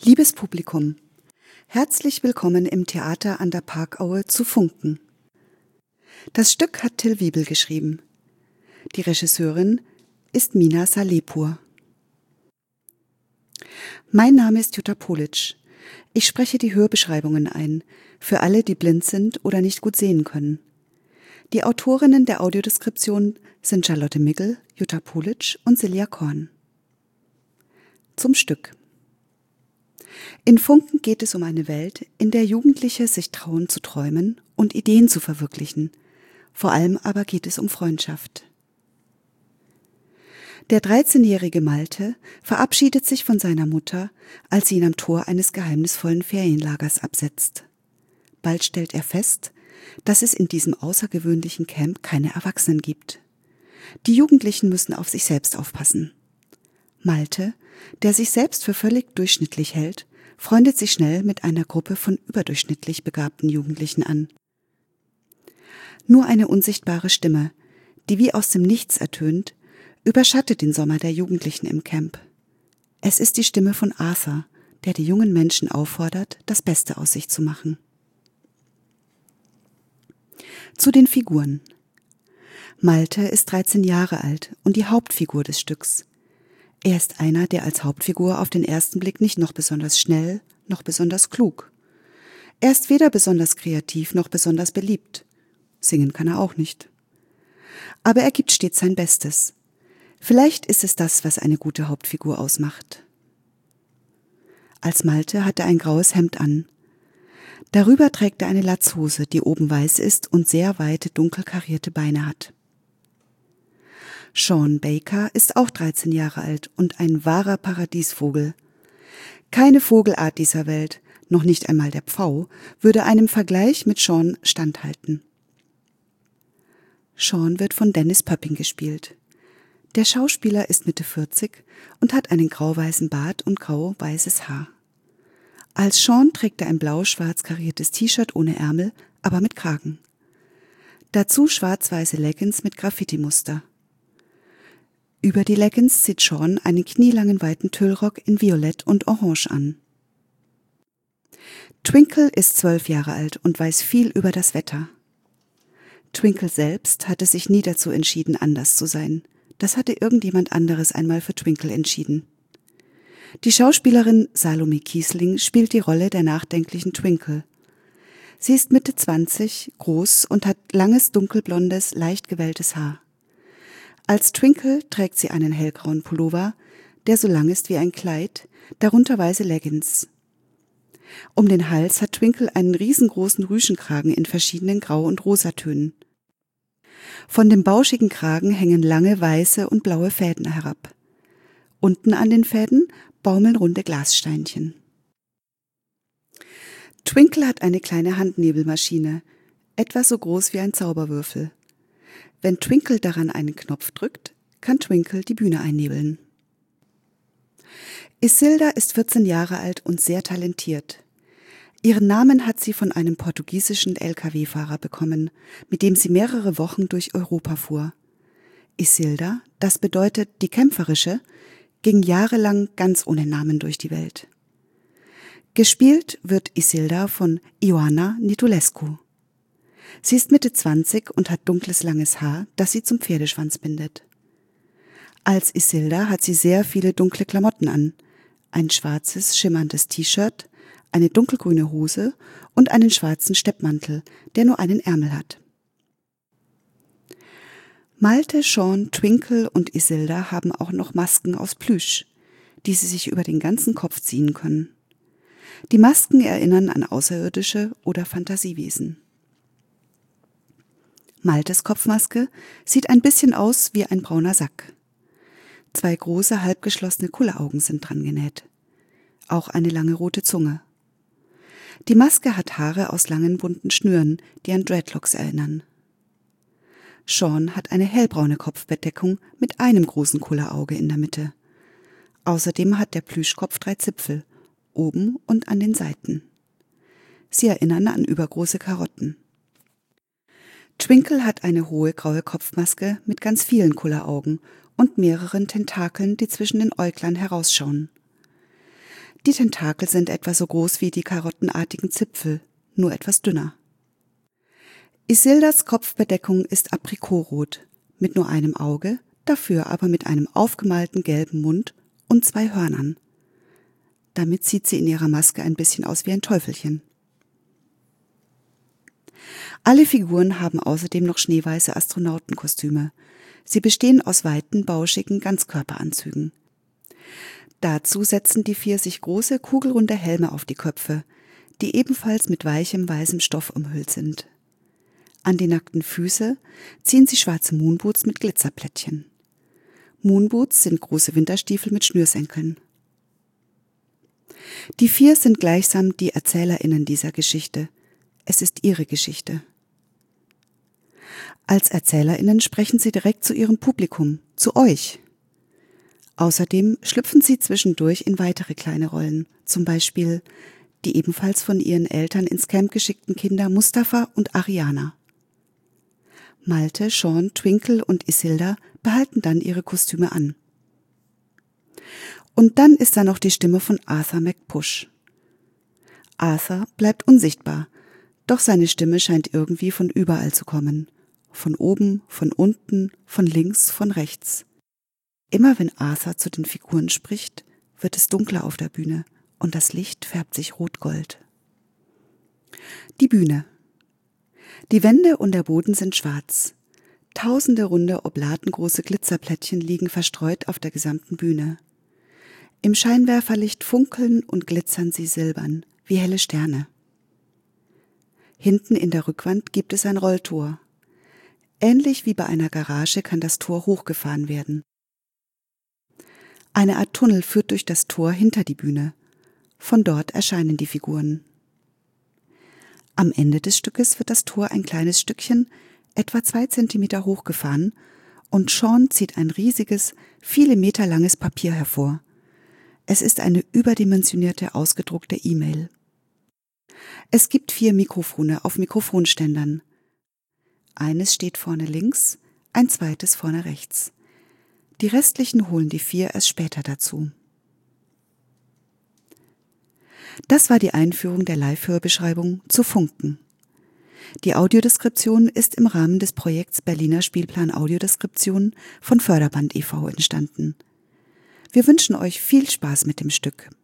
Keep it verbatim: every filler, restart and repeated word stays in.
Liebes Publikum, herzlich willkommen im Theater an der Parkaue zu Funken. Das Stück hat Till Wiebel geschrieben. Die Regisseurin ist Mina Salepur. Mein Name ist Jutta Polic. Ich spreche die Hörbeschreibungen ein, für alle, die blind sind oder nicht gut sehen können. Die Autorinnen der Audiodeskription sind Charlotte Migl, Jutta Polic und Silja Korn. Zum Stück. In Funken geht es um eine Welt, in der Jugendliche sich trauen zu träumen und Ideen zu verwirklichen. Vor allem aber geht es um Freundschaft. Der dreizehnjährige Malte verabschiedet sich von seiner Mutter, als sie ihn am Tor eines geheimnisvollen Ferienlagers absetzt. Bald stellt er fest, dass es in diesem außergewöhnlichen Camp keine Erwachsenen gibt. Die Jugendlichen müssen auf sich selbst aufpassen. Malte, der sich selbst für völlig durchschnittlich hält, freundet sich schnell mit einer Gruppe von überdurchschnittlich begabten Jugendlichen an. Nur eine unsichtbare Stimme, die wie aus dem Nichts ertönt, überschattet den Sommer der Jugendlichen im Camp. Es ist die Stimme von Arthur, der die jungen Menschen auffordert, das Beste aus sich zu machen. Zu den Figuren. Malte ist dreizehn Jahre alt und die Hauptfigur des Stücks. Er ist einer, der als Hauptfigur auf den ersten Blick nicht noch besonders schnell, noch besonders klug. Er ist weder besonders kreativ noch besonders beliebt. Singen kann er auch nicht. Aber er gibt stets sein Bestes. Vielleicht ist es das, was eine gute Hauptfigur ausmacht. Als Malte hat er ein graues Hemd an. Darüber trägt er eine Latzhose, die oben weiß ist und sehr weite, dunkel karierte Beine hat. Sean Baker ist auch dreizehn Jahre alt und ein wahrer Paradiesvogel. Keine Vogelart dieser Welt, noch nicht einmal der Pfau, würde einem Vergleich mit Sean standhalten. Sean wird von Dennis Pöpping gespielt. Der Schauspieler ist Mitte vierzig und hat einen grau-weißen Bart und grau-weißes Haar. Als Sean trägt er ein blau-schwarz kariertes T-Shirt ohne Ärmel, aber mit Kragen. Dazu schwarz-weiße Leggings mit Graffiti-Muster. Über die Leggings zieht Sean einen knielangen weiten Tüllrock in Violett und Orange an. Twinkle ist zwölf Jahre alt und weiß viel über das Wetter. Twinkle selbst hatte sich nie dazu entschieden, anders zu sein. Das hatte irgendjemand anderes einmal für Twinkle entschieden. Die Schauspielerin Salome Kiesling spielt die Rolle der nachdenklichen Twinkle. Sie ist Mitte zwanzig, groß und hat langes, dunkelblondes, leicht gewelltes Haar. Als Twinkle trägt sie einen hellgrauen Pullover, der so lang ist wie ein Kleid, darunter weiße Leggings. Um den Hals hat Twinkle einen riesengroßen Rüschenkragen in verschiedenen Grau- und Rosatönen. Von dem bauschigen Kragen hängen lange weiße und blaue Fäden herab. Unten an den Fäden baumeln runde Glassteinchen. Twinkle hat eine kleine Handnebelmaschine, etwa so groß wie ein Zauberwürfel. Wenn Twinkle daran einen Knopf drückt, kann Twinkle die Bühne einnebeln. Isilda ist vierzehn Jahre alt und sehr talentiert. Ihren Namen hat sie von einem portugiesischen L K W-Fahrer bekommen, mit dem sie mehrere Wochen durch Europa fuhr. Isilda, das bedeutet die Kämpferische, ging jahrelang ganz ohne Namen durch die Welt. Gespielt wird Isilda von Ioana Nitulescu. Sie ist Mitte zwanzig und hat dunkles, langes Haar, das sie zum Pferdeschwanz bindet. Als Isilda hat sie sehr viele dunkle Klamotten an, ein schwarzes, schimmerndes T-Shirt, eine dunkelgrüne Hose und einen schwarzen Steppmantel, der nur einen Ärmel hat. Malte, Sean, Twinkle und Isilda haben auch noch Masken aus Plüsch, die sie sich über den ganzen Kopf ziehen können. Die Masken erinnern an Außerirdische oder Fantasiewesen. Maltes Kopfmaske sieht ein bisschen aus wie ein brauner Sack. Zwei große, halbgeschlossene Kulleraugen sind dran genäht. Auch eine lange rote Zunge. Die Maske hat Haare aus langen, bunten Schnüren, die an Dreadlocks erinnern. Sean hat eine hellbraune Kopfbedeckung mit einem großen Kullerauge in der Mitte. Außerdem hat der Plüschkopf drei Zipfel, oben und an den Seiten. Sie erinnern an übergroße Karotten. Twinkle hat eine hohe graue Kopfmaske mit ganz vielen Kulleraugen und mehreren Tentakeln, die zwischen den Äuglern herausschauen. Die Tentakel sind etwa so groß wie die karottenartigen Zipfel, nur etwas dünner. Isildas Kopfbedeckung ist aprikotrot, mit nur einem Auge, dafür aber mit einem aufgemalten gelben Mund und zwei Hörnern. Damit sieht sie in ihrer Maske ein bisschen aus wie ein Teufelchen. Alle Figuren haben außerdem noch schneeweiße Astronautenkostüme. Sie bestehen aus weiten, bauschigen Ganzkörperanzügen. Dazu setzen die vier sich große, kugelrunde Helme auf die Köpfe, die ebenfalls mit weichem, weißem Stoff umhüllt sind. An die nackten Füße ziehen sie schwarze Moonboots mit Glitzerplättchen. Moonboots sind große Winterstiefel mit Schnürsenkeln. Die vier sind gleichsam die ErzählerInnen dieser Geschichte. Es ist ihre Geschichte. Als ErzählerInnen sprechen sie direkt zu ihrem Publikum, zu euch. Außerdem schlüpfen sie zwischendurch in weitere kleine Rollen, zum Beispiel die ebenfalls von ihren Eltern ins Camp geschickten Kinder Mustafa und Ariana. Malte, Sean, Twinkle und Isilda behalten dann ihre Kostüme an. Und dann ist da noch die Stimme von Arthur McPush. Arthur bleibt unsichtbar, doch seine Stimme scheint irgendwie von überall zu kommen. Von oben, von unten, von links, von rechts. Immer wenn Arthur zu den Figuren spricht, wird es dunkler auf der Bühne und das Licht färbt sich rot-gold. Die Bühne. Die Wände und der Boden sind schwarz. Tausende runde, oblatengroße Glitzerplättchen liegen verstreut auf der gesamten Bühne. Im Scheinwerferlicht funkeln und glitzern sie silbern, wie helle Sterne. Hinten in der Rückwand gibt es ein Rolltor. Ähnlich wie bei einer Garage kann das Tor hochgefahren werden. Eine Art Tunnel führt durch das Tor hinter die Bühne. Von dort erscheinen die Figuren. Am Ende des Stückes wird das Tor ein kleines Stückchen, etwa zwei Zentimeter hochgefahren, und Sean zieht ein riesiges, viele Meter langes Papier hervor. Es ist eine überdimensionierte, ausgedruckte E-Mail. Es gibt vier Mikrofone auf Mikrofonständern. Eines steht vorne links, ein zweites vorne rechts. Die restlichen holen die vier erst später dazu. Das war die Einführung der Live-Hörbeschreibung zu Funken. Die Audiodeskription ist im Rahmen des Projekts Berliner Spielplan Audiodeskription von Förderband e V entstanden. Wir wünschen euch viel Spaß mit dem Stück.